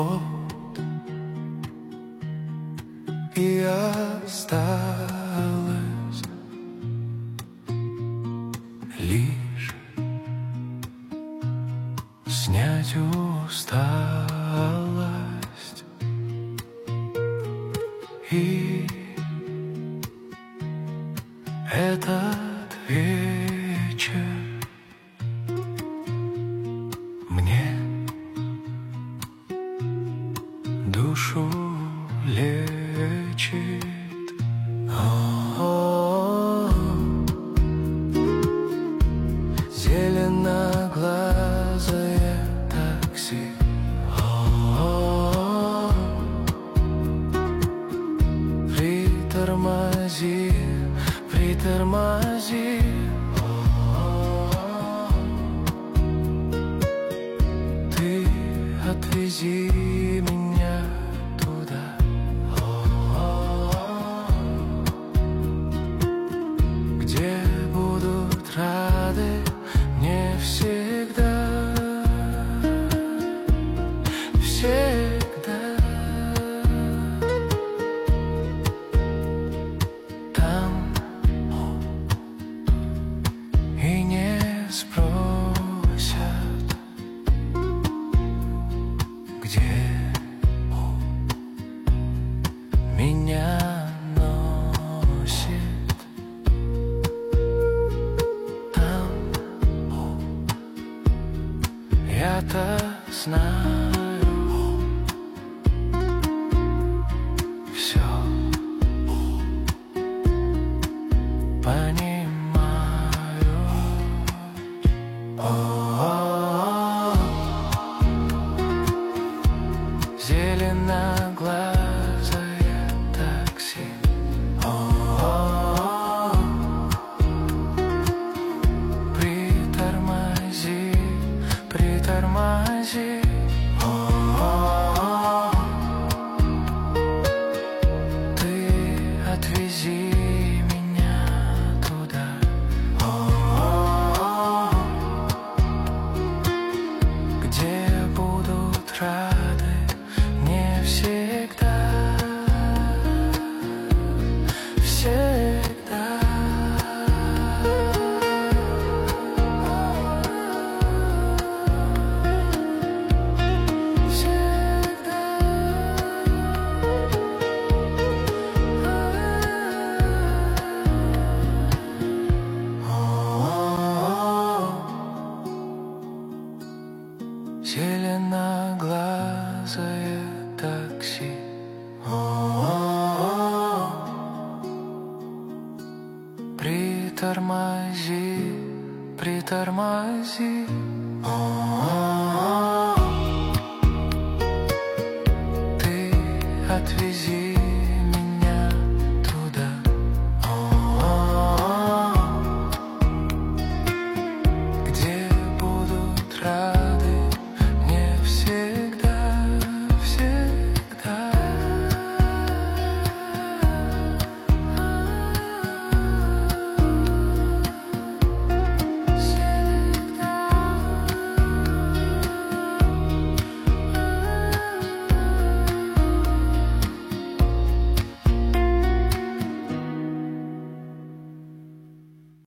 И осталось лишь снять усталость. И этот вечер мне душу лечит. Зеленоглазое такси. Притормози, притормози. Ты отвези меня туда, где будут рады мне всегда, всегда. Там и не спросят, где меня носит. Там я-то знаю все, понимаю. Зеленоглазое такси. Притормози, притормози. Ты отвези меня туда, где будут рады мне всегда, всегда. Зеленоглазое такси. Притормози, притормози.